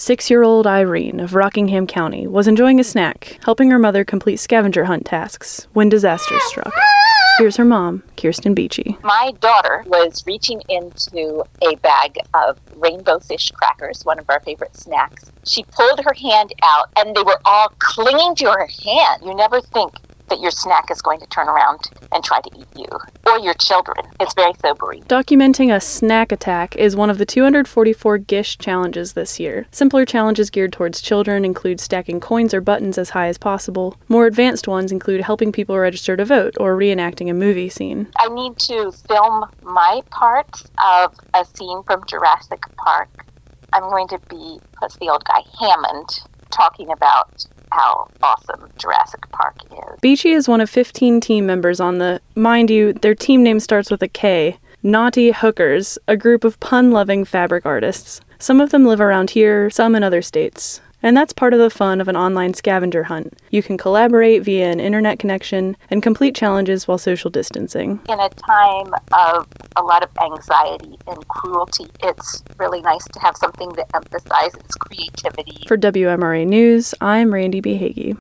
6-year-old Irene of Rockingham County was enjoying a snack, helping her mother complete scavenger hunt tasks, when disaster struck. Here's her mom, Kirsten Beachy. My daughter was reaching into a bag of rainbow fish crackers, one of our favorite snacks. She pulled her hand out, and they were all clinging to her hand. You never think that your snack is going to turn around and try to eat you or your children. It's very sobering. Documenting a snack attack is one of the 244 Gish challenges this year. Simpler challenges geared towards children include stacking coins or buttons as high as possible. More advanced ones include helping people register to vote or reenacting a movie scene. I need to film my part of a scene from Jurassic Park. I'm going to be, what's the old guy, Hammond, talking about how awesome Jurassic Park is. Beachy is one of 15 team members on the, mind you, their team name starts with a K, Naughty Hookers, a group of pun-loving fabric artists. Some of them live around here, some in other states. And that's part of the fun of an online scavenger hunt. You can collaborate via an internet connection and complete challenges while social distancing. In a time of a lot of anxiety and cruelty, it's really nice to have something that emphasizes creativity. For WMRA News, I'm Randy B. Hagee.